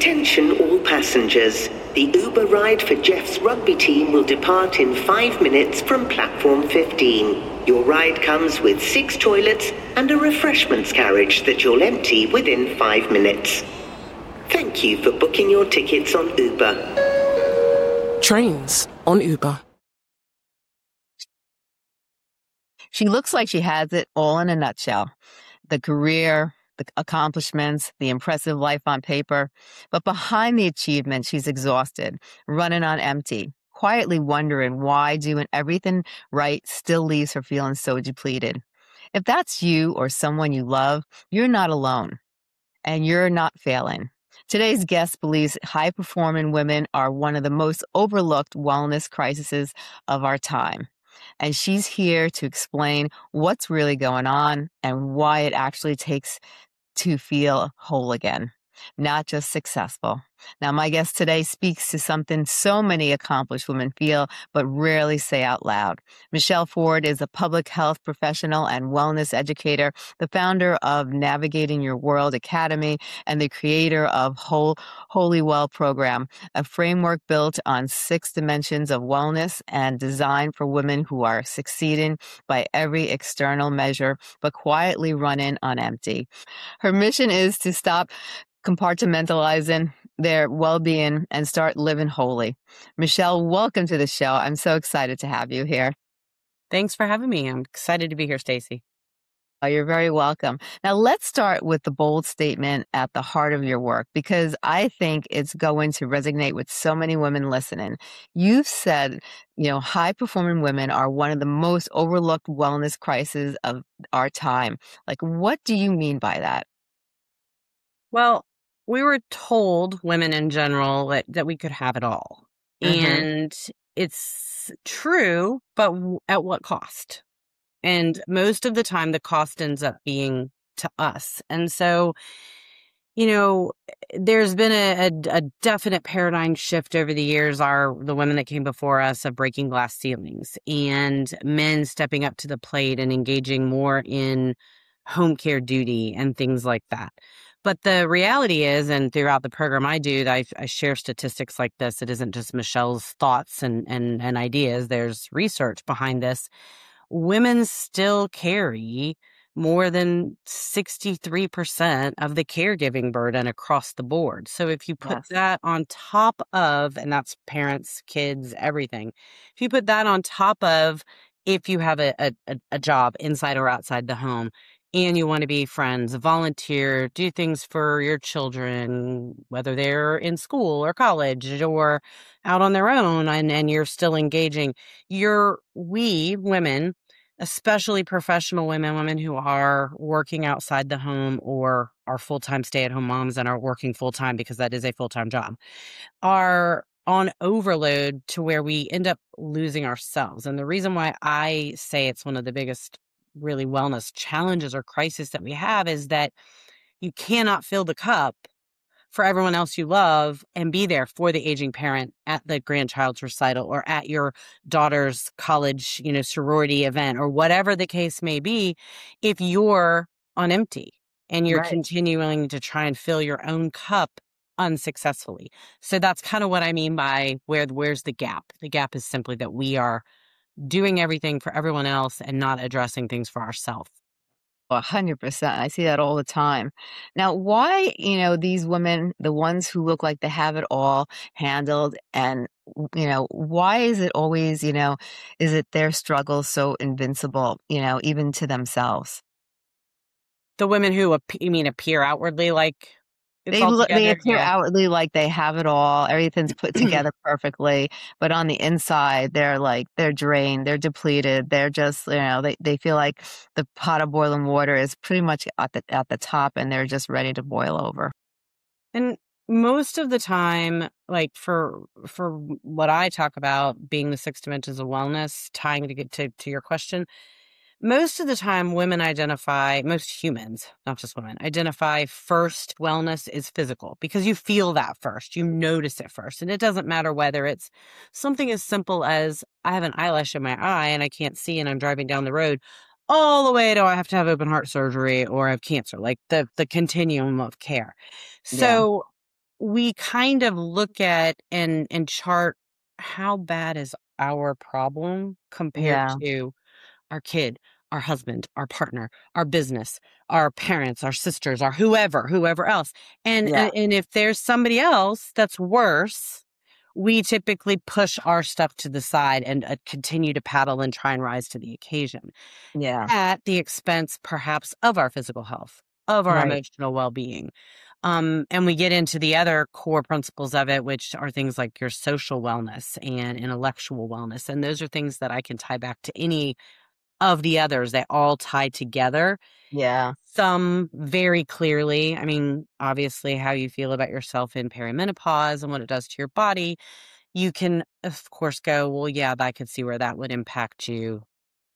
Attention all passengers. The Uber ride for Jeff's rugby team will depart in 5 minutes from platform 15. Your ride comes with 6 toilets and a refreshments carriage that you'll empty within 5 minutes. Thank you for booking your tickets on Uber. Trains on Uber. She looks like she has it all in a nutshell. The career, the accomplishments, the impressive life on paper. But behind the achievement, she's exhausted, running on empty, quietly wondering why doing everything right still leaves her feeling so depleted. If that's you or someone you love, you're not alone, and you're not failing. Today's guest believes high-performing women are one of the most overlooked wellness crises of our time. And she's here to explain what's really going on and why it actually takes to feel whole again, not just successful. Now, my guest today speaks to something so many accomplished women feel but rarely say out loud. Michelle Ford is a public health professional and wellness educator, the founder of Navigating Your World Academy, and the creator of Holy Well program, a framework built on 6 dimensions of wellness and designed for women who are succeeding by every external measure, but quietly running on empty. Her mission is to stop compartmentalizing their well-being and start living wholly. Michelle, welcome to the show. I'm so excited to have you here. Thanks for having me. I'm excited to be here, Stacey. Oh, you're very welcome. Now, let's start with the bold statement at the heart of your work, because I think it's going to resonate with so many women listening. You've said, high-performing women are one of the most overlooked wellness crises of our time. Like, what do you mean by that? Well, we were told, women in general, that we could have it all. Mm-hmm. And it's true, but at what cost? And most of the time, the cost ends up being to us. And so, there's been a definite paradigm shift over the years. The women that came before us of breaking glass ceilings and men stepping up to the plate and engaging more in home care duty and things like that. But the reality is, and throughout the program I do, I share statistics like this. It isn't just Michelle's thoughts and ideas. There's research behind this. Women still carry more than 63% of the caregiving burden across the board. So if you put that on top of, and that's parents, kids, everything. If you put that on top of, if you have a job inside or outside the home, and you want to be friends, volunteer, do things for your children, whether they're in school or college or out on their own, and you're still engaging. We women, especially professional women who are working outside the home or are full-time stay-at-home moms and are working full-time because that is a full-time job, are on overload to where we end up losing ourselves. And the reason why I say it's one of the biggest really wellness challenges or crisis that we have is that you cannot fill the cup for everyone else you love and be there for the aging parent at the grandchild's recital or at your daughter's college, sorority event or whatever the case may be, if you're on empty and you're continuing to try and fill your own cup unsuccessfully. So that's kind of what I mean by where's the gap. The gap is simply that we are doing everything for everyone else and not addressing things for ourselves. 100%. I see that all the time. Now, why, these women, the ones who look like they have it all handled, and, why is it always, is it their struggle so invincible, even to themselves? The women who appear outwardly like they appear outwardly like they have it all. Everything's put together perfectly. But on the inside, they're drained, they're depleted. They're just, they feel like the pot of boiling water is pretty much at the top and they're just ready to boil over. And most of the time, like for what I talk about being the 6 dimensions of wellness, tying to get to your question, most of the time most humans, not just women, identify first wellness is physical because you feel that first, you notice it first. And it doesn't matter whether it's something as simple as I have an eyelash in my eye and I can't see and I'm driving down the road, all the way to I have to have open heart surgery or I have cancer, like the continuum of care. So we kind of look at and chart how bad is our problem compared Yeah. to our kid, our husband, our partner, our business, our parents, our sisters, our whoever else. Yeah. And if there's somebody else that's worse, we typically push our stuff to the side and continue to paddle and try and rise to the occasion Yeah. at the expense perhaps of our physical health, of our Right. emotional well-being. And we get into the other core principles of it, which are things like your social wellness and intellectual wellness. And those are things that I can tie back to any of the others. They all tie together. Yeah. Some very clearly, I mean, obviously, how you feel about yourself in perimenopause and what it does to your body. You can, of course, go, well, yeah, I could see where that would impact you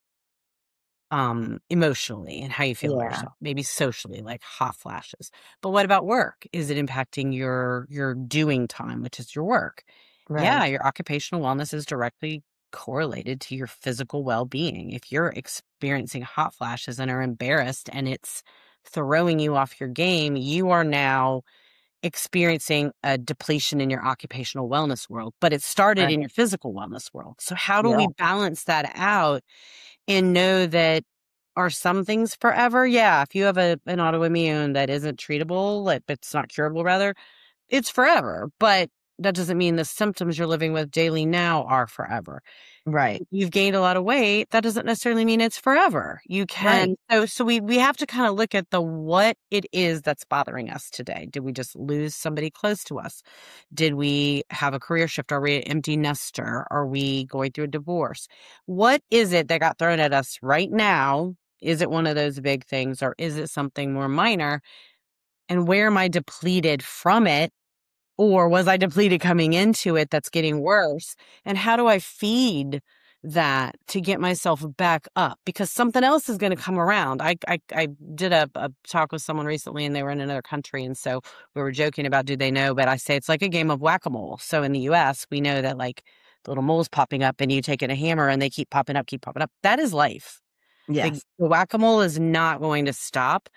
emotionally and how you feel about Yeah. yourself, maybe socially, like hot flashes. But what about work? Is it impacting your doing time, which is your work? Yeah, Right. your occupational wellness is directly correlated to your physical well-being. If you're experiencing hot flashes and are embarrassed and it's throwing you off your game, you are now experiencing a depletion in your occupational wellness world, but it started Right. in your physical wellness world. So how do we Yeah. balance that out and know that are some things forever? Yeah, if you have an autoimmune that isn't treatable, like it's not curable rather, it's forever. But that doesn't mean the symptoms you're living with daily now are forever. Right. You've gained a lot of weight, that doesn't necessarily mean it's forever. You Right. can so we have to kind of look at the what it is that's bothering us today. Did we just lose somebody close to us? Did we have a career shift? Are we an empty nester? Are we going through a divorce? What is it that got thrown at us right now? Is it one of those big things or is it something more minor? And where am I depleted from it? Or was I depleted coming into it that's getting worse? And how do I feed that to get myself back up? Because something else is going to come around. I did a talk with someone recently and they were in another country. And so we were joking about, do they know? But I say it's like a game of whack-a-mole. So in the US, we know that like the little moles popping up and you take in a hammer and they keep popping up, keep popping up. That is life. The Yes. whack-a-mole is not going to stop.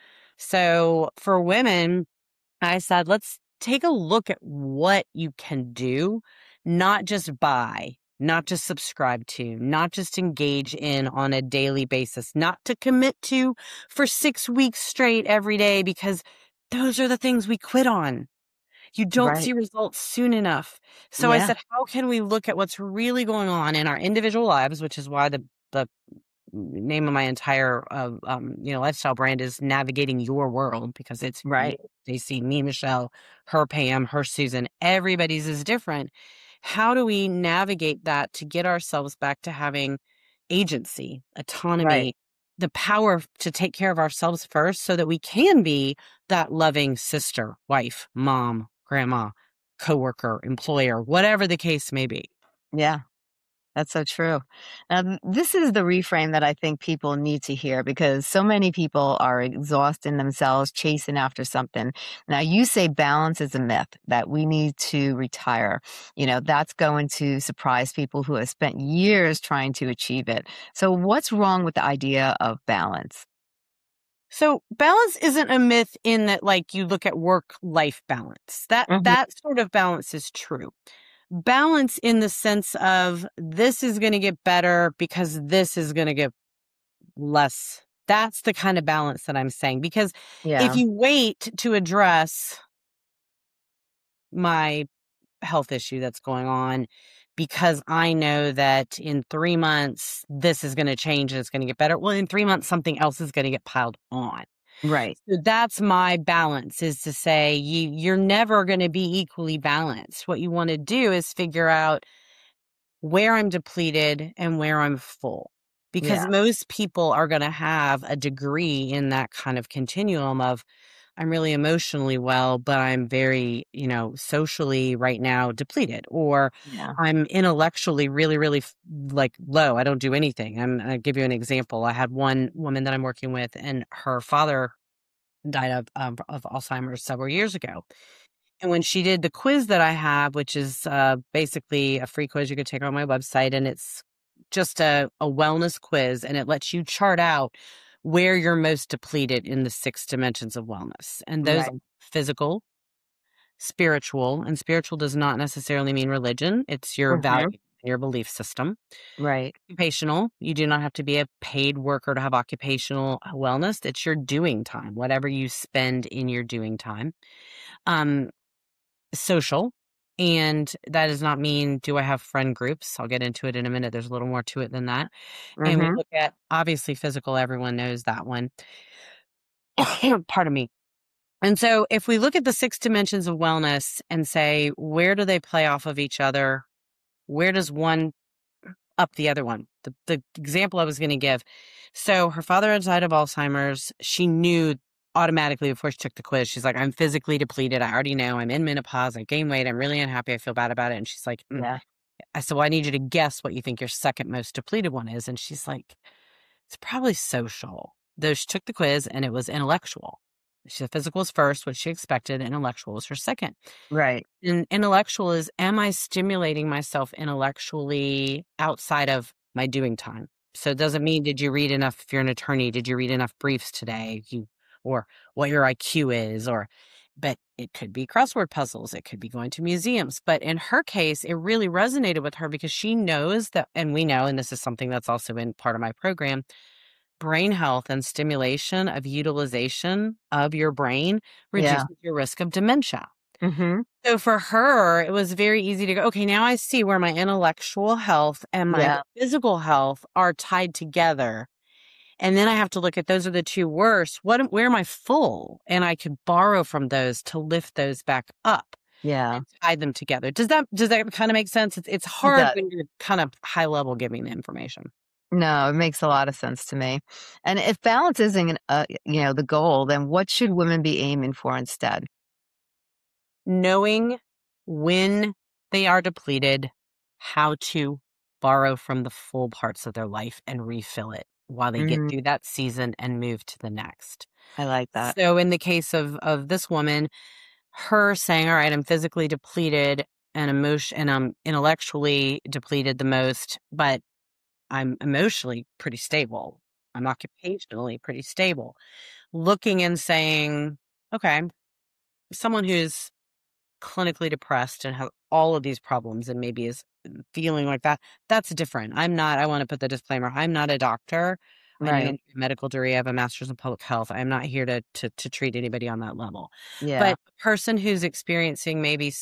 So for women, I said, let's take a look at what you can do, not just buy, not just subscribe to, not just engage in on a daily basis, not to commit to for 6 weeks straight every day, because those are the things we quit on. You don't Right. see results soon enough. So I Yeah. said, how can we look at what's really going on in our individual lives, which is why the name of my entire lifestyle brand is Navigating Your World, because it's you, Right. Stacey, me, Michelle, her Pam, her Susan. Everybody's is different. How do we navigate that to get ourselves back to having agency, Right. autonomy, the power to take care of ourselves first so that we can be that loving sister, wife, mom, grandma, coworker, employer, whatever the case may be? Yeah. That's so true. This is the reframe that I think people need to hear because so many people are exhausting themselves, chasing after something. Now, you say balance is a myth, that we need to retire. That's going to surprise people who have spent years trying to achieve it. So, what's wrong with the idea of balance? So balance isn't a myth in that, like, you look at work-life balance. That Hmm. that sort of balance is true. Balance in the sense of this is going to get better because this is going to get less. That's the kind of balance that I'm saying. Because if Yeah. you wait to address my health issue that's going on because I know that in 3 months this is going to change and it's going to get better, well, in 3 months something else is going to get piled on. Right. So that's my balance, is to say you're never going to be equally balanced. What you want to do is figure out where I'm depleted and where I'm full. Because Yeah. most people are going to have a degree in that kind of continuum of, I'm really emotionally well, but I'm very, socially right now depleted, or Yeah. I'm intellectually really, really like low. I don't do anything. I'll give you an example. I had one woman that I'm working with, and her father died of Alzheimer's several years ago. And when she did the quiz that I have, which is basically a free quiz you could take on my website, and it's just a wellness quiz, and it lets you chart out where you're most depleted in the 6 dimensions of wellness. And those are Right. physical, spiritual, and spiritual does not necessarily mean religion. It's your value, your belief system. Right. Occupational, you do not have to be a paid worker to have occupational wellness. It's your doing time, whatever you spend in your doing time. Social, and that does not mean, do I have friend groups? I'll get into it in a minute. There's a little more to it than that. And we look at, obviously, physical. Everyone knows that one. Pardon me. And so if we look at the 6 dimensions of wellness and say, where do they play off of each other? Where does one up the other one? The example I was going to give. So her father had died of Alzheimer's. She knew automatically before she took the quiz. She's like, I'm physically depleted. I already know I'm in menopause. I gain weight. I'm really unhappy. I feel bad about it. And she's like, Yeah. I said, well, I need you to guess what you think your second most depleted one is. And she's like, it's probably social. Though she took the quiz and it was intellectual. She said physical was first, what she expected. Intellectual was her second. Right. And intellectual is, am I stimulating myself intellectually outside of my doing time? So it doesn't mean, did you read enough, if you're an attorney, did you read enough briefs today? Or what your IQ is, but it could be crossword puzzles. It could be going to museums. But in her case, it really resonated with her because she knows that, and we know, and this is something that's also in part of my program, brain health and stimulation of utilization of your brain reduces your risk of dementia. So for her, it was very easy to go, okay, now I see where my intellectual health and my physical health are tied together. And then I have to look at, those are the two worst. Where am I full? And I could borrow from those to lift those back up. Yeah. And tie them together. Does that kind of make sense? It's hard when you're kind of high level giving the information. No, it makes a lot of sense to me. And if balance isn't, the goal, then what should women be aiming for instead? Knowing when they are depleted, how to borrow from the full parts of their life and refill it while they get through that season and move to the next. I like that. So in the case of this woman, her saying, all right, I'm physically depleted and I'm intellectually depleted the most, but I'm emotionally pretty stable. I'm occupationally pretty stable. Looking and saying, okay, someone who's clinically depressed and has all of these problems and maybe is feeling like that, that's different. I want to put the disclaimer, I'm not a doctor. Right. I'm a medical degree. I have a master's in public health. I'm not here to treat anybody on that level. Yeah. But a person who's experiencing maybe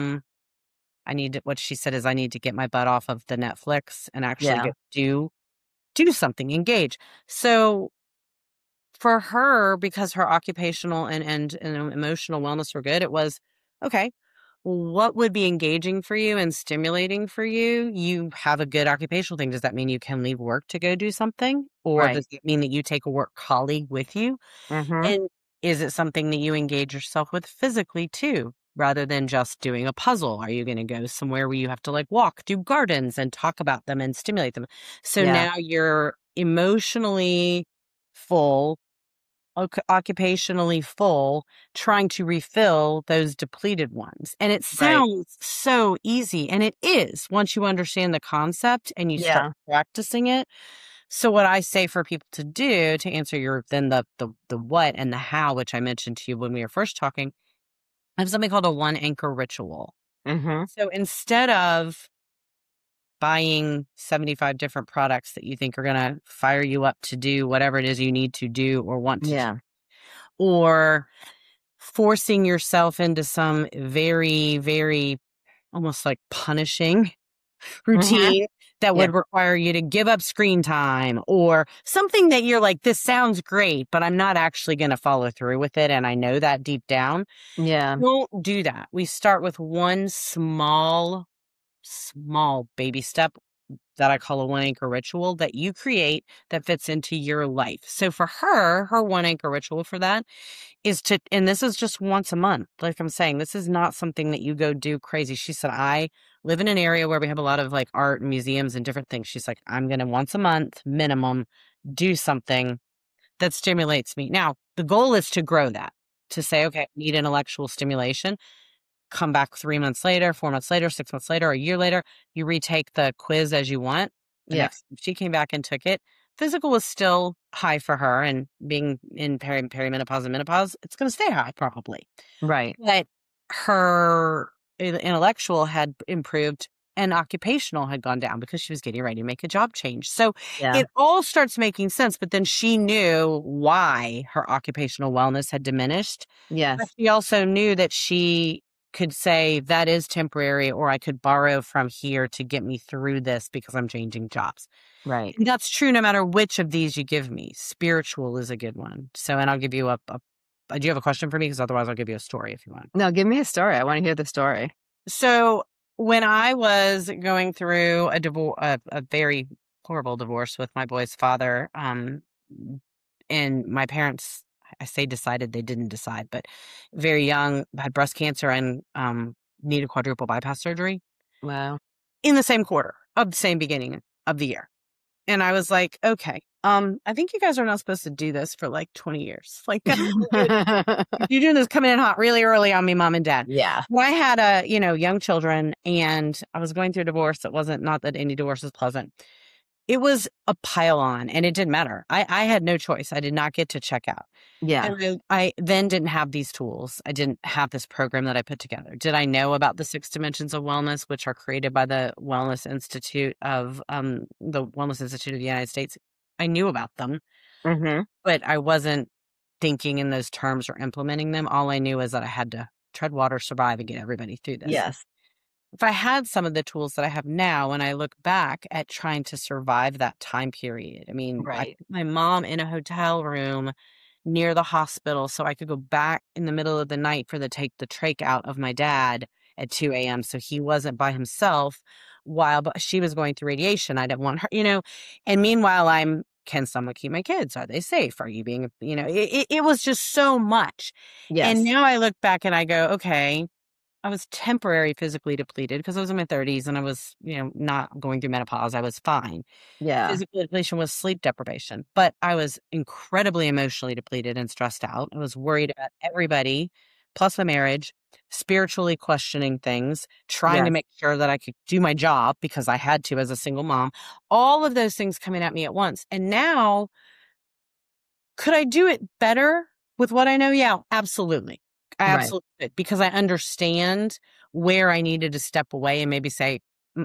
what she said is, I need to get my butt off of the Netflix and actually do something, engage. So for her, because her occupational and emotional wellness were good, it was, okay, what would be engaging for you and stimulating for you? You have a good occupational thing. Does that mean you can leave work to go do something? Or does it mean that you take a work colleague with you? And is it something that you engage yourself with physically too, rather than just doing a puzzle? Are you going to go somewhere where you have to walk, do gardens and talk about them and stimulate them? So now you're emotionally full, occupationally full, trying to refill those depleted ones. And it sounds so easy, and it is once you understand the concept and you start practicing it. So what I say for people to do to answer the what and the how, which I mentioned to you when we were first talking, I have something called a 1 anchor ritual. So instead of buying 75 different products that you think are going to fire you up to do whatever it is you need to do or want to do, or forcing yourself into some very, very almost like punishing routine that would require you to give up screen time, or something that you're like, this sounds great, but I'm not actually going to follow through with it. And I know that deep down. Don't do that. We start with one small baby step that I call a 1 anchor ritual that you create that fits into your life. So for her 1 anchor ritual for that is and this is just once a month. Like I'm saying, this is not something that you go do crazy. She said, I live in an area where we have a lot of art and museums and different things. She's like, I'm going to once a month minimum do something that stimulates me. Now, the goal is to grow that, to say, okay, I need intellectual stimulation. Come back 3 months later, 4 months later, 6 months later, a year later, you retake the quiz as you want. She came back and took it. Physical was still high for her, and being in perimenopause and menopause, it's going to stay high probably. Right. But her intellectual had improved and occupational had gone down because she was getting ready to make a job change. So Yeah. it all starts making sense. But then she knew why her occupational wellness had diminished. But Yes. she also knew that she could say that is temporary, or I could borrow from here to get me through this because I'm changing jobs. Right. And that's true no matter which of these you give me. Spiritual is a good one. So, and I'll give you do you have a question for me? Because otherwise I'll give you a story if you want. No, give me a story. I want to hear the story. So when I was going through a very horrible divorce with my boy's father, and my parents, I say decided, they didn't decide, but very young, had breast cancer and needed quadruple bypass surgery Wow. in the same quarter of the same beginning of the year. And I was like, okay, I think you guys are not supposed to do this for like 20 years. Like, you're doing this coming in hot really early on me, mom and dad. Yeah. Well, I had young children, and I was going through a divorce. It wasn't, not that any divorce is pleasant. It was a pile on, and it didn't matter. I had no choice. I did not get to check out. Yeah. And I then didn't have these tools. I didn't have this program that I put together. Did I know about the 6 dimensions of wellness, which are created by the Wellness Institute of the United States? I knew about them, Mm-hmm. but I wasn't thinking in those terms or implementing them. All I knew is that I had to tread water, survive, and get everybody through this. Yes. If I had some of the tools that I have now, and I look back at trying to survive that time period, I mean, I Right. put my mom in a hotel room near the hospital so I could go back in the middle of the night take the trach out of my dad at 2 a.m. so he wasn't by himself while she was going through radiation. I didn't want her, and meanwhile can someone keep my kids? Are they safe? Are you being, it was just so much. Yes. And now I look back and I go, okay, I was temporarily physically depleted because I was in my 30s and I was, not going through menopause. I was fine. Yeah. Physical depletion was sleep deprivation, but I was incredibly emotionally depleted and stressed out. I was worried about everybody, plus my marriage, spiritually questioning things, trying to Yes. make sure that I could do my job because I had to as a single mom. All of those things coming at me at once. And now, could I do it better with what I know? Yeah, absolutely. I Right. absolutely could, because I understand where I needed to step away and maybe say,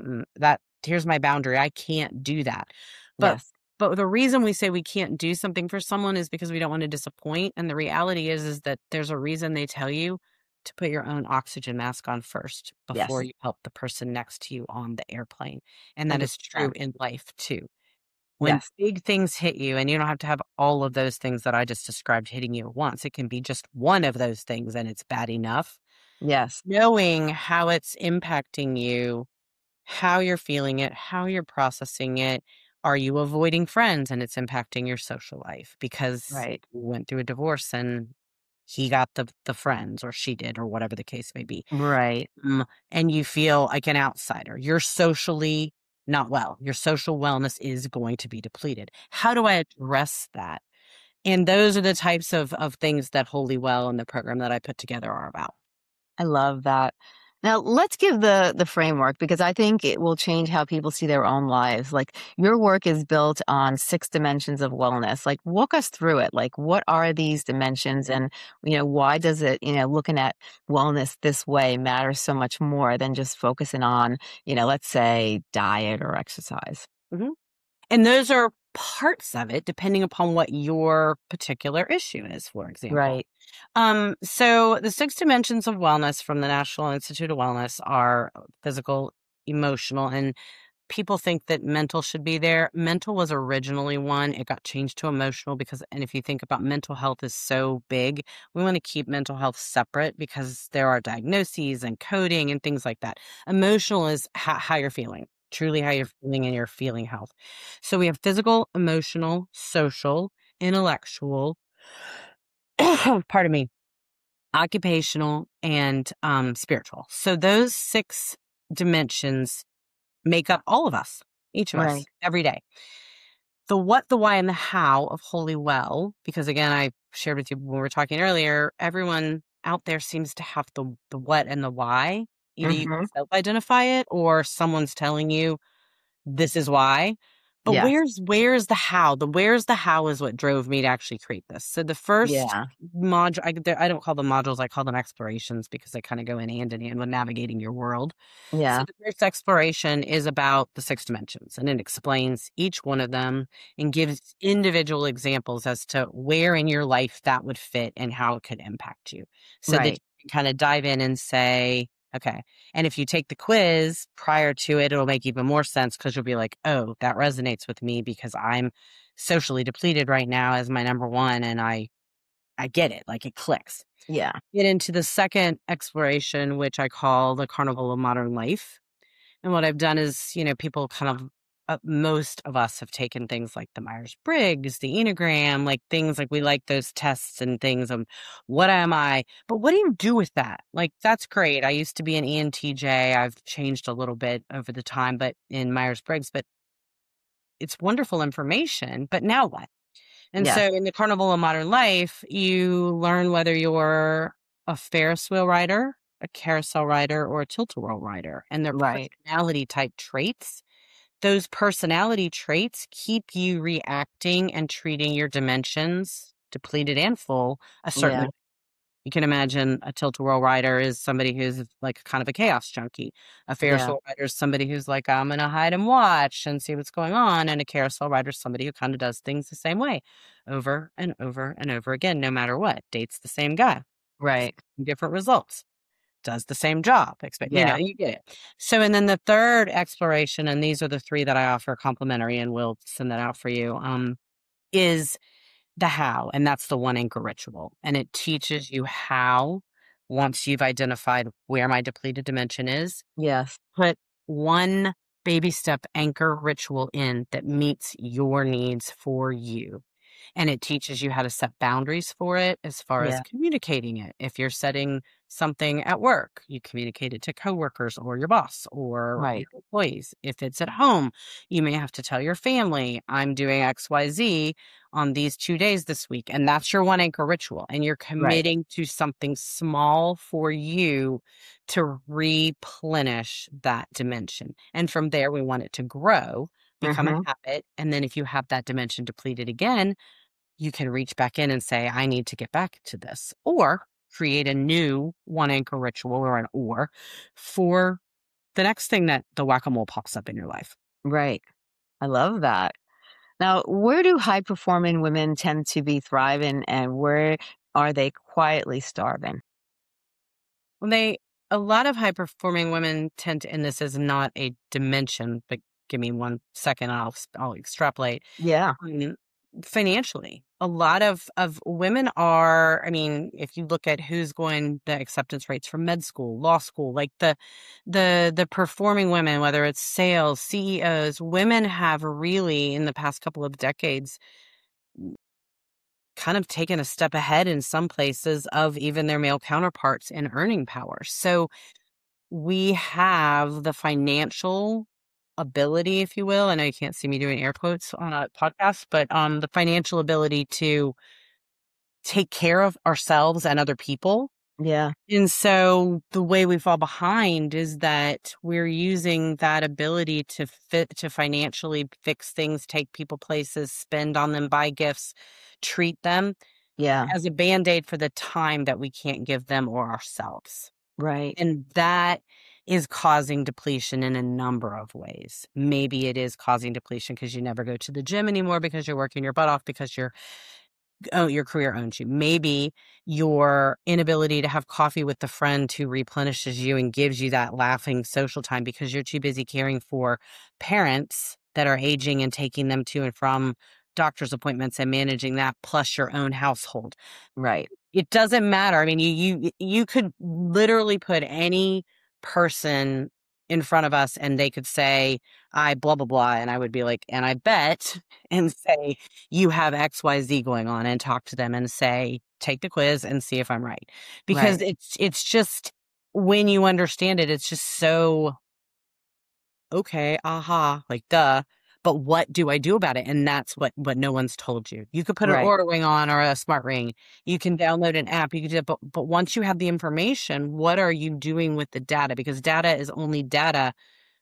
here's my boundary. I can't do that. But Yes. but the reason we say we can't do something for someone is because we don't want to disappoint. And the reality is that there's a reason they tell you to put your own oxygen mask on first before Yes. you help the person next to you on the airplane. And that is true 100%. in life too. When Yes. big things hit you, and you don't have to have all of those things that I just described hitting you at once, it can be just one of those things and it's bad enough. Yes. Knowing how it's impacting you, how you're feeling it, how you're processing it. Are you avoiding friends and it's impacting your social life because Right. you went through a divorce and he got the friends, or she did, or whatever the case may be. Right. And you feel like an outsider. You're socially not well. Your social wellness is going to be depleted. How do I address that? And those are the types of things that Holy Well and the program that I put together are about. I love that. Now, let's give the framework, because I think it will change how people see their own lives. Like, your work is built on 6 dimensions of wellness. Like, walk us through it. Like, what are these dimensions, and, why does it, looking at wellness this way matter so much more than just focusing on, let's say diet or exercise? Mm-hmm. And those are parts of it, depending upon what your particular issue is, for example. Right. So the 6 dimensions of wellness from the National Institute of Wellness are physical, emotional, and people think that mental should be there. Mental was originally one. It got changed to emotional and if you think about mental health is so big, we want to keep mental health separate because there are diagnoses and coding and things like that. Emotional is how you're feeling. Truly how you're feeling and your feeling health. So we have physical, emotional, social, intellectual, pardon me, occupational, and spiritual. So those 6 dimensions make up all of us, each of us, Right. every day. The what, the why, and the how of Holy Well, because again, I shared with you when we were talking earlier, everyone out there seems to have the what and the why. Either you Mm-hmm. self-identify it or someone's telling you this is why. But Yeah. where's the how? The where's the how is what drove me to actually create this. So the first Yeah. module, I don't call them modules, I call them explorations because they kind of go in hand with navigating your world. So Yeah. the first exploration is about the 6 dimensions, and it explains each one of them and gives individual examples as to where in your life that would fit and how it could impact you. So that Right. you can kind of dive in and say, okay. And if you take the quiz prior to it, it'll make even more sense because you'll be like, oh, that resonates with me because I'm socially depleted right now as my number one. And I get it. Like it clicks. Yeah. Get into the second exploration, which I call the Carnival of Modern Life. And what I've done is, people kind of, most of us have taken things like the Myers-Briggs, the Enneagram, like things like we like those tests and things of what am I? But what do you do with that? Like, that's great. I used to be an ENTJ. I've changed a little bit over the time, but in Myers-Briggs, but it's wonderful information. But now what? And Yeah. so in the Carnival of Modern Life, you learn whether you're a Ferris wheel rider, a carousel rider, or a tilt-a-whirl rider, and their Right. personality type traits. Those personality traits keep you reacting and treating your dimensions, depleted and full, a certain Yeah. way. You can imagine a tilt-a-whirl rider is somebody who's like kind of a chaos junkie. A Ferris Yeah. wheel rider is somebody who's like, I'm going to hide and watch and see what's going on. And a carousel rider is somebody who kind of does things the same way over and over and over again, no matter what. Dates the same guy, Right. different results, does the same job. Yeah. You get it. So, and then the third exploration, and these are the 3 that I offer complimentary, and we'll send that out for you, is the how, and that's the 1 anchor ritual. And it teaches you how, once you've identified where my depleted dimension is, Yes. put 1 baby step anchor ritual in that meets your needs for you. And it teaches you how to set boundaries for it as far as Yeah. communicating it. If you're setting something at work, you communicate it to coworkers or your boss or Right. your employees. If it's at home, you may have to tell your family, I'm doing XYZ on these 2 days this week. And that's your 1 anchor ritual. And you're Right. committing to something small for you to replenish that dimension. And from there, we want it to grow, become a Mm-hmm. habit. And then if you have that dimension depleted again, you can reach back in and say, I need to get back to this, or create a new 1 anchor ritual or an or for the next thing that the whack-a-mole pops up in your life. Right. I love that. Now, where do high performing women tend to be thriving and where are they quietly starving? A lot of high performing women tend to, and this is not a dimension, but give me 1 second, I'll extrapolate. Yeah. Financially, a lot of women are, if you look at who's going, the acceptance rates from med school, law school, like the performing women, whether it's sales, CEOs, women have really in the past couple of decades kind of taken a step ahead in some places of even their male counterparts in earning power. So we have the financial ability, if you will. I know you can't see me doing air quotes on a podcast, but the financial ability to take care of ourselves and other people. Yeah. And so the way we fall behind is that we're using that ability to financially fix things, take people places, spend on them, buy gifts, treat them Yeah. as a Band-Aid for the time that we can't give them or ourselves. Right. And that is causing depletion in a number of ways. Maybe it is causing depletion because you never go to the gym anymore because you're working your butt off because your career owns you. Maybe your inability to have coffee with the friend who replenishes you and gives you that laughing social time because you're too busy caring for parents that are aging and taking them to and from doctor's appointments and managing that, plus your own household. Right. It doesn't matter. I mean, you could literally put any person in front of us and they could say, I blah, blah, blah. And I would be like, and I bet, and say, you have XYZ going on, and talk to them and say, take the quiz and see if I'm right. Because Right. it's just, when you understand it, it's just so, okay, aha, like duh. But what do I do about it? And that's what no one's told you. You could put an Right. Oura Ring on or a smart ring. You can download an app. You could do it, but once you have the information, what are you doing with the data? Because data is only data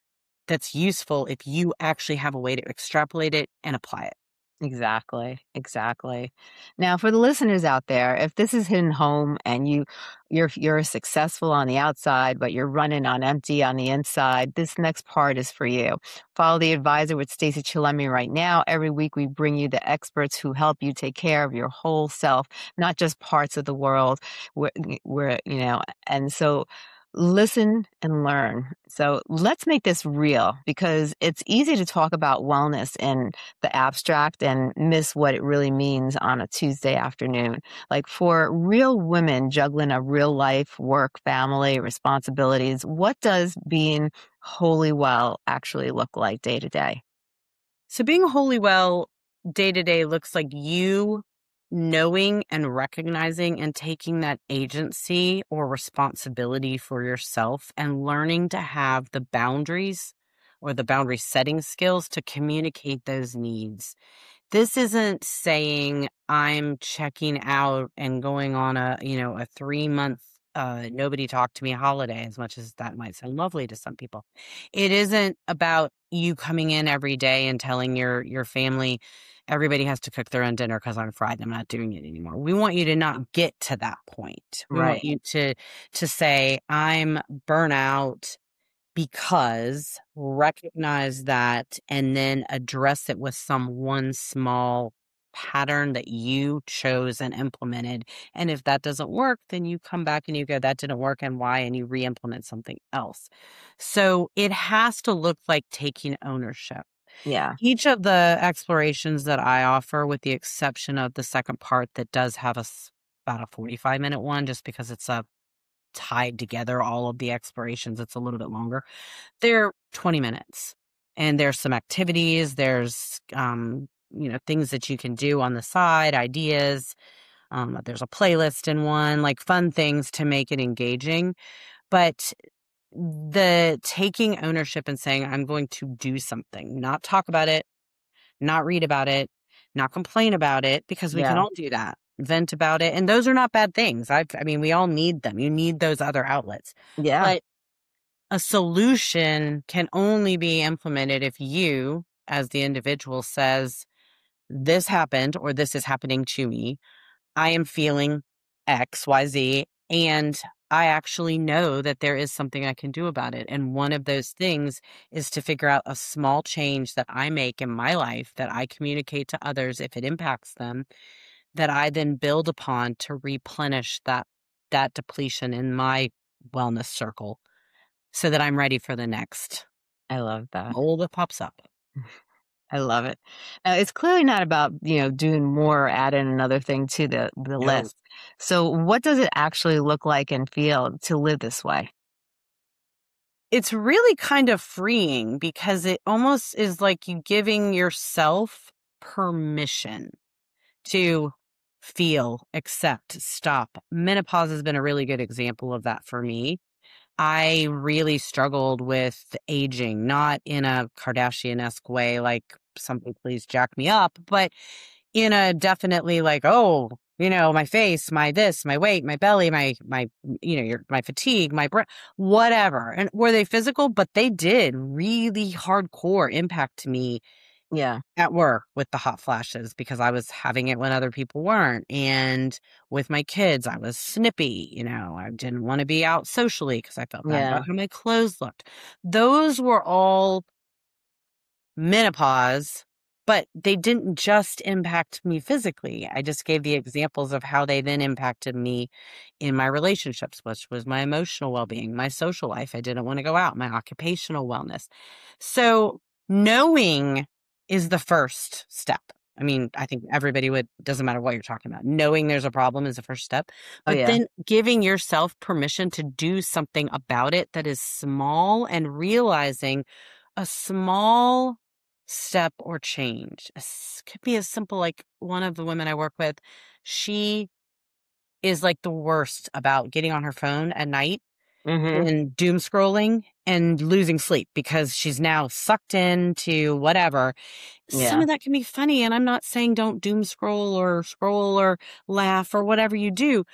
that's useful if you actually have a way to extrapolate it and apply it. Exactly. Exactly. Now, for the listeners out there, if this is hitting home and you're successful on the outside, but you're running on empty on the inside, this next part is for you. Follow the Advisor with Stacey Chillemi right now. Every week we bring you the experts who help you take care of your whole self, not just parts of the world and so listen and learn. So let's make this real, because it's easy to talk about wellness in the abstract and miss what it really means on a Tuesday afternoon. Like, for real women juggling a real life, work, family, responsibilities, what does being wholly well actually look like day to day? So being wholly well day to day looks like you knowing and recognizing and taking that agency or responsibility for yourself and learning to have the boundaries or the boundary setting skills to communicate those needs. This isn't saying I'm checking out and going on a 3-month nobody talk to me holiday, as much as that might sound lovely to some people. It isn't about you coming in every day and telling your family everybody has to cook their own dinner because I'm fried and I'm not doing it anymore. We want you to not get to that point. We want you to say, I'm burnout, because recognize that and then address it with some one small pattern that you chose and implemented. And if that doesn't work, then you come back and you go, that didn't work, and why? And you re-implement something else. So it has to look like taking ownership. Yeah. Each of the explorations that I offer, with the exception of the second part that does have about a 45-minute one, just because it's tied together all of the explorations, it's a little bit longer. They're 20 minutes, and there's some activities. There's things that you can do on the side, ideas. There's a playlist in one, like fun things to make it engaging. But the taking ownership and saying, I'm going to do something, not talk about it, not read about it, not complain about it, because we can all do that. Vent about it. And those are not bad things. We all need them. You need those other outlets. Yeah. But a solution can only be implemented if you, as the individual, says, this happened, or this is happening to me. I am feeling X, Y, Z, and I actually know that there is something I can do about it. And one of those things is to figure out a small change that I make in my life that I communicate to others if it impacts them, that I then build upon to replenish that depletion in my wellness circle, so that I'm ready for the next I love that. goal that pops up. I love it. Now, it's clearly not about, doing more or adding another thing to the list. So what does it actually look like and feel to live this way? It's really kind of freeing, because it almost is like you giving yourself permission to feel, accept, stop. Menopause has been a really good example of that for me. I really struggled with aging, not in a Kardashian-esque way, like something please jack me up, but in a definitely like, my face, my this, my weight, my belly, my fatigue, my breath, whatever. And were they physical? But they did really hardcore impact me. Yeah. At work with the hot flashes, because I was having it when other people weren't. And with my kids, I was snippy. I didn't want to be out socially because I felt bad about how my clothes looked. Those were all menopause, but they didn't just impact me physically. I just gave the examples of how they then impacted me in my relationships, which was my emotional well-being, my social life. I didn't want to go out, my occupational wellness. So knowing is the first step. I think everybody doesn't matter what you're talking about. Knowing there's a problem is the first step. But then giving yourself permission to do something about it that is small, and realizing a small step or change. It could be as simple, like one of the women I work with, she is like the worst about getting on her phone at night and doom scrolling and losing sleep, because she's now sucked into whatever. Some of that can be funny, and I'm not saying don't doom scroll or laugh or whatever you do,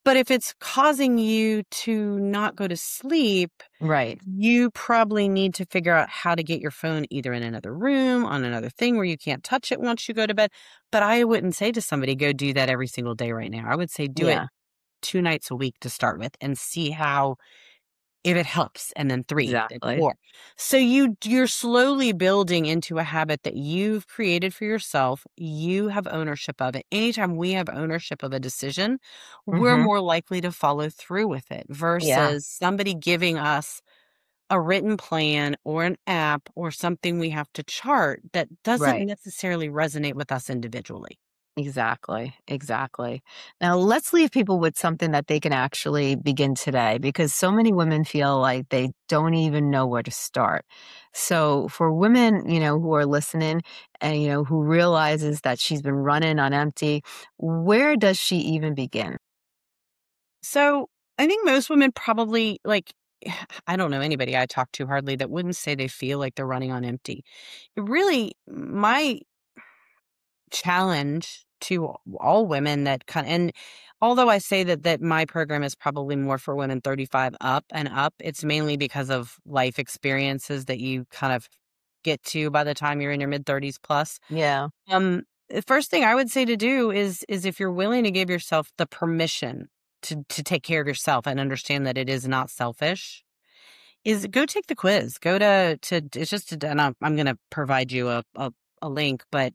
But if it's causing you to not go to sleep, Right. you probably need to figure out how to get your phone either in another room, on another thing where you can't touch it once you go to bed. But I wouldn't say to somebody, go do that every single day right now. I would say do it Yeah, 2 nights a week to start with and see how, if it helps, and then 3, then exactly. 4. So you're slowly building into a habit that you've created for yourself. You have ownership of it. Anytime we have ownership of a decision, we're Hmm. more likely to follow through with it Yeah, versus somebody giving us a written plan or an app or something we have to chart that doesn't right. necessarily resonate with us individually. Exactly. Exactly. Now, let's leave people with something that they can actually begin today because so many women feel like they don't even know where to start. So, for women, who are listening and, who realizes that she's been running on empty, where does she even begin? So I think most women probably like, I don't know anybody I talk to hardly that wouldn't say they feel like they're running on empty. Really, my challenge to all women that and although I say that my program is probably more for women 35 up and up, it's mainly because of life experiences that you kind of get to by the time you're in your mid 30s plus. Yeah. The first thing I would say to do is if you're willing to give yourself the permission to take care of yourself and understand that it is not selfish, is go take the quiz. Go to it's just and I'm going to provide you a link, but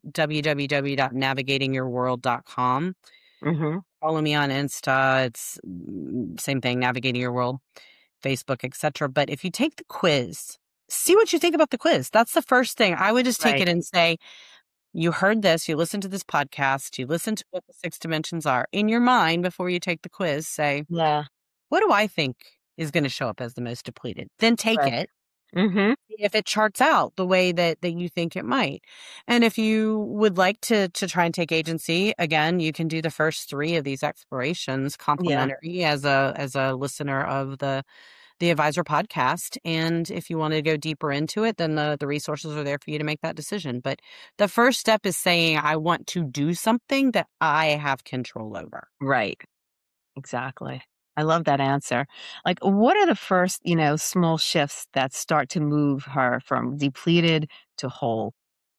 www.navigatingyourworld.com. Hmm. Follow me on Insta. It's same thing, Navigating Your World, Facebook, etc. But if you take the quiz, see what you think about the quiz. That's the first thing. I would just take Right. it and say, you heard this, you listened to this podcast, you listened to what the 6 dimensions are. In your mind, before you take the quiz, say, Yeah. what do I think is going to show up as the most depleted? Then take Right. it. Hmm. See if it charts out the way that you think it might. And if you would like to try and take agency, again, you can do the first 3 of these explorations Yeah. complimentary as a listener of the Advisor podcast. And if you want to go deeper into it, then the resources are there for you to make that decision. But the first step is saying, I want to do something that I have control over. Right. Exactly. I love that answer. Like, what are the first, small shifts that start to move her from depleted to whole?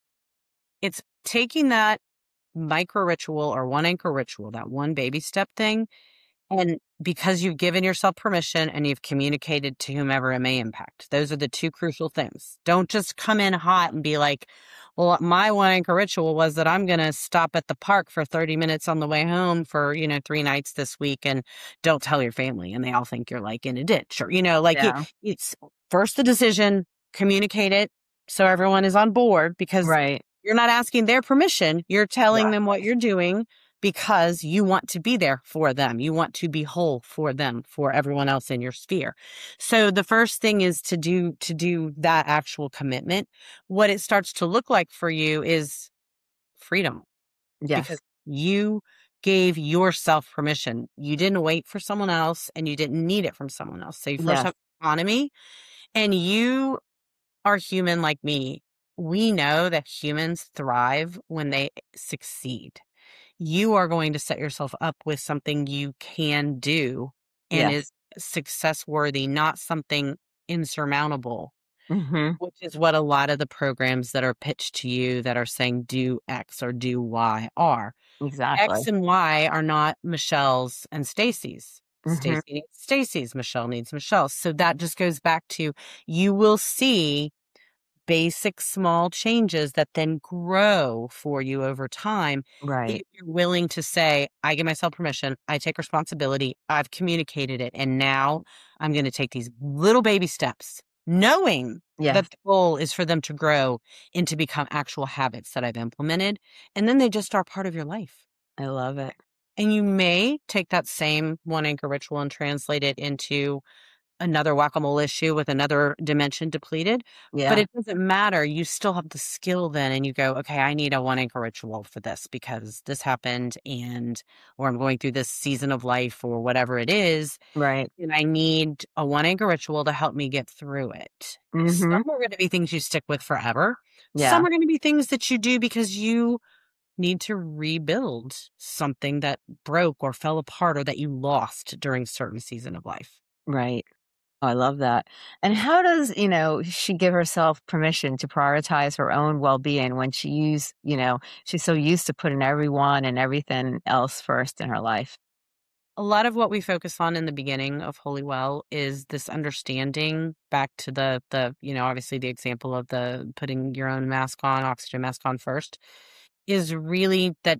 It's taking that micro ritual or 1 anchor ritual, that 1 baby step thing. And because you've given yourself permission and you've communicated to whomever it may impact, those are the 2 crucial things. Don't just come in hot and be like, well, my 1 anchor ritual was that I'm going to stop at the park for 30 minutes on the way home for, 3 nights this week and don't tell your family. And they all think you're like in a ditch or, Yeah. it's first the decision, communicate it so everyone is on board because Right. you're not asking their permission. You're telling Right. them what you're doing because you want to be there for them. You want to be whole for them, for everyone else in your sphere. So the first thing is to do that actual commitment. What it starts to look like for you is freedom because Yes. you gave yourself permission. You didn't wait for someone else and you didn't need it from someone else. So you first Yes. have autonomy and you are human like me. We know that humans thrive when they succeed. You are going to set yourself up with something you can do and Yes. is success worthy, not something insurmountable, Hmm. which is what a lot of the programs that are pitched to you that are saying do X or do Y are. Exactly. X and Y are not Michelle's and Stacy's. Hmm. Stacy needs Stacy's, Michelle needs Michelle's. So that just goes back to you will see basic small changes that then grow for you over time. If Right. you're willing to say, I give myself permission, I take responsibility, I've communicated it, and now I'm going to take these little baby steps, knowing that Yes. the goal is for them to grow and to become actual habits that I've implemented. And then they just are part of your life. I love it. And you may take that same 1 anchor ritual and translate it into another whack-a-mole issue with another dimension depleted, but Yeah. it doesn't matter. You still have the skill then and you go, okay, I need a 1 anchor ritual for this because this happened or I'm going through this season of life or whatever it is. Right. And I need a 1 anchor ritual to help me get through it. Hmm. Some are going to be things you stick with forever. Yeah. Some are going to be things that you do because you need to rebuild something that broke or fell apart or that you lost during a certain season of life. Right. Oh, I love that. And how does, she give herself permission to prioritize her own well-being when she's so used to putting everyone and everything else first in her life? A lot of what we focus on in the beginning of Holy Well is this understanding back to the obviously the example of the putting your own mask on, oxygen mask on first, is really that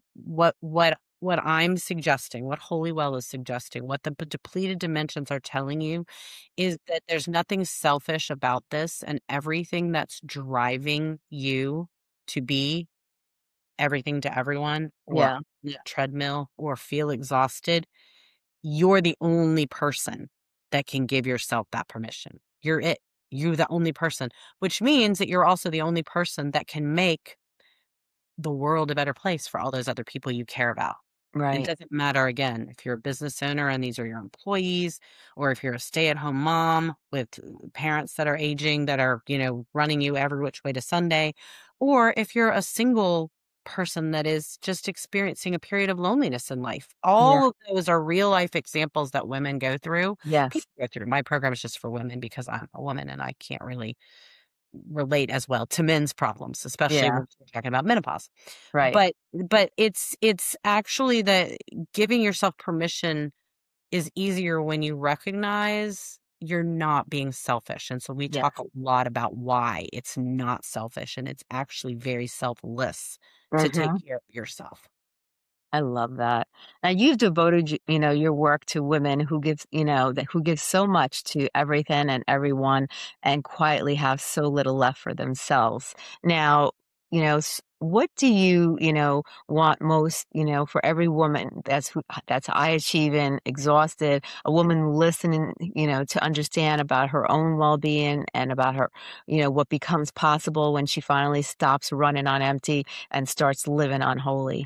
what I'm suggesting, what Holy Well is suggesting, what the depleted dimensions are telling you is that there's nothing selfish about this, and everything that's driving you to be everything to everyone or Yeah. on that treadmill or feel exhausted, you're the only person that can give yourself that permission. You're it. You're the only person, which means that you're also the only person that can make the world a better place for all those other people you care about. It Right. doesn't matter, again, if you're a business owner and these are your employees, or if you're a stay-at-home mom with parents that are aging that are, running you every which way to Sunday, or if you're a single person that is just experiencing a period of loneliness in life. Yeah. All of those are real life examples that women go through. Yes. People go through. My program is just for women because I'm a woman and I can't really relate as well to men's problems, especially Yeah. when we're talking about menopause. Right. But it's actually that giving yourself permission is easier when you recognize you're not being selfish. And so we Yeah. talk a lot about why it's not selfish and it's actually very selfless to take care of yourself. I love that. Now you've devoted, your work to women who who give so much to everything and everyone and quietly have so little left for themselves. Now, what do want most, for every woman that's high achieving, exhausted, a woman listening, to understand about her own well-being and about her, what becomes possible when she finally stops running on empty and starts living on holy?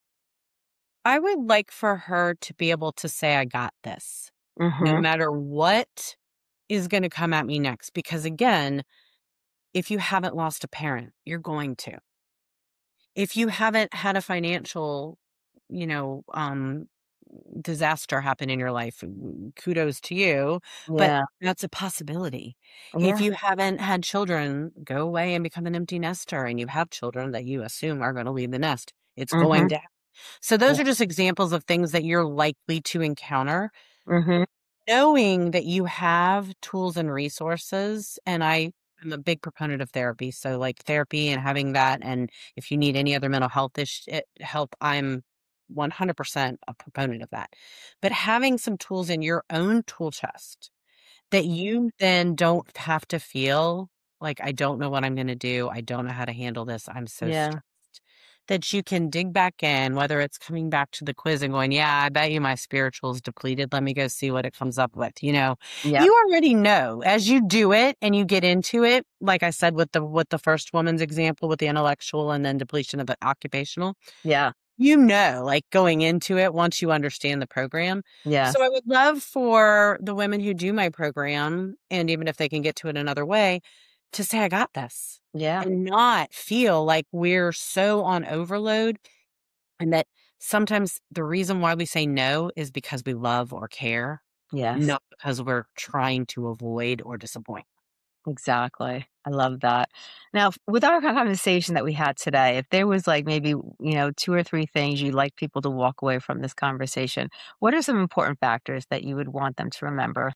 I would like for her to be able to say, I got this, no Mhm. matter what is going to come at me next. Because again, if you haven't lost a parent, you're going to. If you haven't had a financial, you know, um, disaster happen in your life, kudos to you, but Yeah. that's a possibility. If Yeah. you haven't had children, go away and become an empty nester, and you have children that you assume are going to leave the nest. It's going Mhm. to. So those are just examples of things that you're likely to encounter. Mhm. Knowing that you have tools and resources, and I am a big proponent of therapy. So like therapy and having that, and if you need any other mental health help, I'm 100% a proponent of that. But having some tools in your own tool chest that you then don't have to feel like, I don't know what I'm going to do. I don't know how to handle this. I'm so Yeah. stressed. That you can dig back in, whether it's coming back to the quiz and going, yeah, I bet you my spiritual is depleted. Let me go see what it comes up with. Yep. You already know as you do it and you get into it, like I said, with the first woman's example with the intellectual and then depletion of the occupational, Yeah. like going into it once you understand the program. Yes. So I would love for the women who do my program, and even if they can get to it another way, to say, I got this, Yeah. and not feel like we're so on overload. And that sometimes the reason why we say no is because we love or care, Yes. not because we're trying to avoid or disappoint. Exactly. I love that. Now, with our conversation that we had today, if there was like maybe, two or three things you'd like people to walk away from this conversation, what are some important factors that you would want them to remember?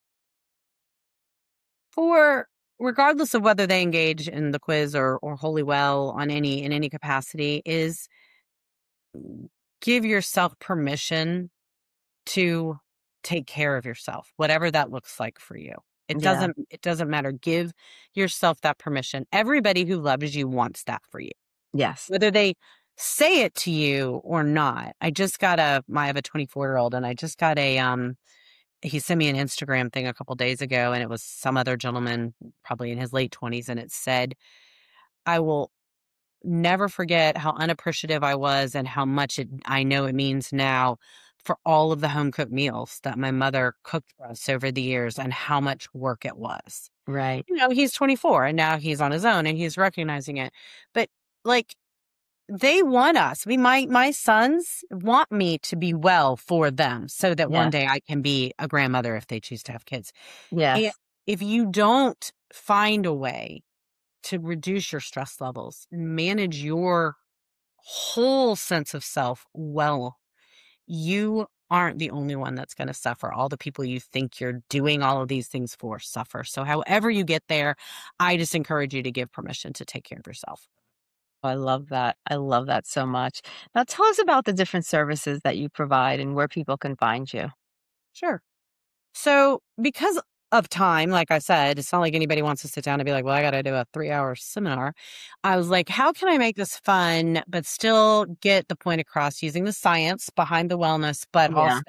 For regardless of whether they engage in the quiz or Holy Well in any capacity, is give yourself permission to take care of yourself, whatever that looks like for you. Yeah. It doesn't matter. Give yourself that permission. Everybody who loves you wants that for you, Yes. whether they say it to you or not. I have a 24-year-old, and I just got he sent me an Instagram thing a couple days ago, and it was some other gentleman, probably in his late 20s. And it said, I will never forget how unappreciative I was and how much I know it means now for all of the home cooked meals that my mother cooked for us over the years and how much work it was. Right. He's 24 and now he's on his own and he's recognizing it. But like they want us. My sons want me to be well for them so that one day I can be a grandmother if they choose to have kids. Yes. And if you don't find a way to reduce your stress levels, manage your whole sense of self well, you aren't the only one that's going to suffer. All the people you think you're doing all of these things for suffer. So however you get there, I just encourage you to give permission to take care of yourself. I love that. I love that so much. Now tell us about the different services that you provide and where people can find you. Sure. So because of time, like I said, it's not like anybody wants to sit down and be like, well, I got to do a 3-hour seminar. I was like, how can I make this fun, but still get the point across using the science behind the wellness, but also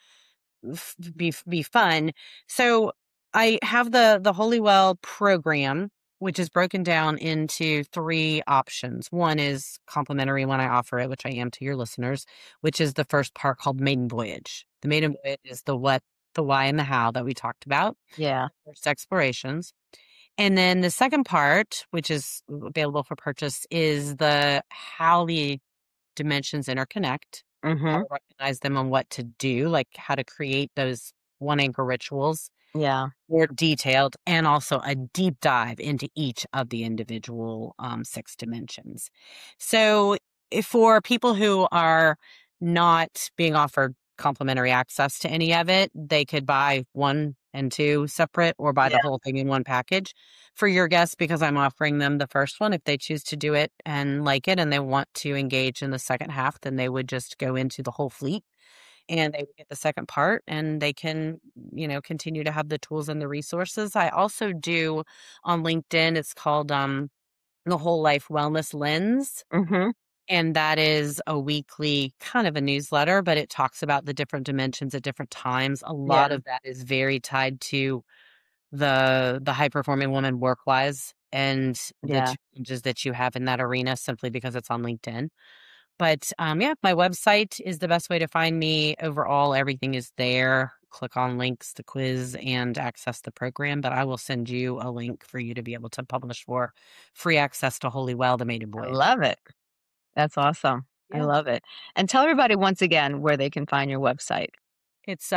be fun. So I have the Holy Well program, which is broken down into 3 options. One is complimentary when I offer it, which I am to your listeners, which is the first part called Maiden Voyage. The Maiden Voyage is the what, the why, and the how that we talked about. Yeah. First explorations. And then the second part, which is available for purchase, is the how the dimensions interconnect, how to recognize them and what to do, like how to create those one anchor rituals. Yeah. More detailed, and also a deep dive into each of the individual 6 dimensions. So for people who are not being offered complimentary access to any of it, they could buy 1 and 2 separate or buy the whole thing in one package. For your guests, because I'm offering them the first one, if they choose to do it and like it and they want to engage in the second half, then they would just go into the whole fleet and they would get the second part and they can, continue to have the tools and the resources. I also do on LinkedIn, it's called the Whole Life Wellness Lens. And that is a weekly kind of a newsletter, but it talks about the different dimensions at different times. A lot of that is very tied to the high performing woman work wise and the challenges that you have in that arena simply because it's on LinkedIn. But my website is the best way to find me. Overall, everything is there. Click on links, the quiz, and access the program. But I will send you a link for you to be able to publish for free access to Holy Well, the Maiden Voyage. I love it. That's awesome. I love it. And tell everybody once again where they can find your website. It's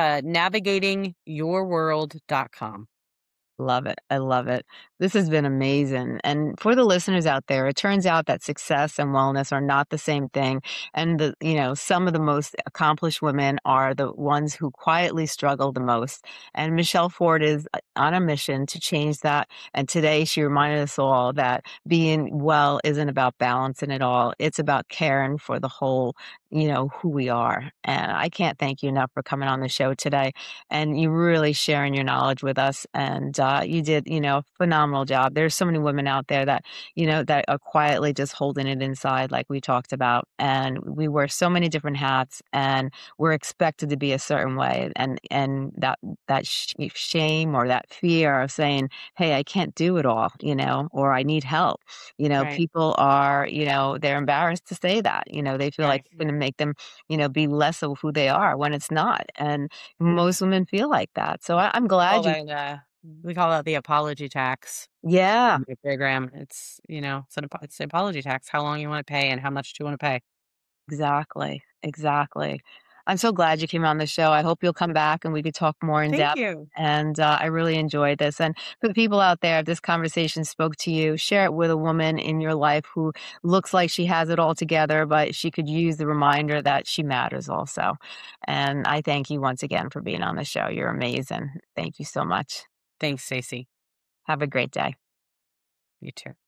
navigatingyourworld.com. Love it. I love it. This has been amazing. And for the listeners out there, it turns out that success and wellness are not the same thing. And some of the most accomplished women are the ones who quietly struggle the most. And Michelle Ford is on a mission to change that. And today she reminded us all that being well isn't about balancing it all. It's about caring for the whole, who we are. And I can't thank you enough for coming on the show today. And you really sharing your knowledge with us. And you did, a phenomenal job. There's so many women out there that, that are quietly just holding it inside, like we talked about. And we wear so many different hats and we're expected to be a certain way. And that shame or that fear of saying, hey, I can't do it all, or I need help. People are, they're embarrassed to say that, they feel like it's going to make them, be less of who they are when it's not. And most women feel like that. So I'm glad we call that the apology tax. Yeah. The program. It's, it's an apology tax. How long you want to pay and how much do you want to pay? Exactly. I'm so glad you came on the show. I hope you'll come back and we could talk more in depth. Thank you. And I really enjoyed this. And for the people out there, if this conversation spoke to you, share it with a woman in your life who looks like she has it all together, but she could use the reminder that she matters also. And I thank you once again for being on the show. You're amazing. Thank you so much. Thanks, Stacey. Have a great day. You too.